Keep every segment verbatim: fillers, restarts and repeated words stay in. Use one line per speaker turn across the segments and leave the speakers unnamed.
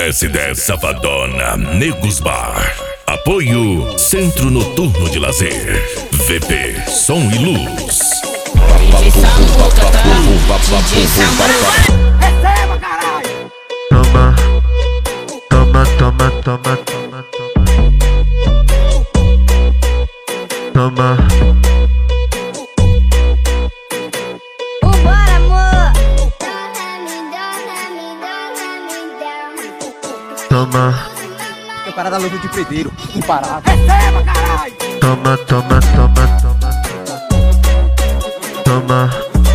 Desce dessa safadona, Negos Bar. Apoio Centro Noturno de Lazer. V P, Som e Luz.
D J Samuca, tá? D J Samuca.
Receba, caralho!
Toma, toma, toma, toma, toma, toma. Toma.
Vambora, amor!
Toma.
Preparada a luva de pedreiro, imparável. Receba, caralho!
Toma, toma, toma, toma, toma.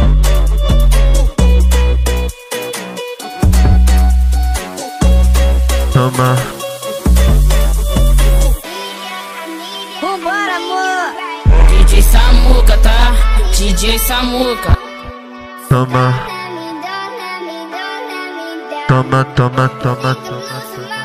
Toma.
Vambora, amor!
D J Samuca, tá? D J Samuca.
Toma. Toma, toma, toma, toma.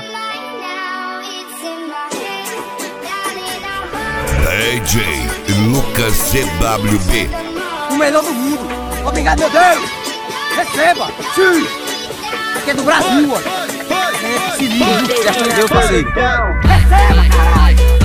D J Lucas C W B.
O melhor do mundo! Obrigado, meu Deus! Receba! Sim! Aqui é do Brasil, ó! É, se liga, viu? Já foi Deus, parceiro! Receba, caralho!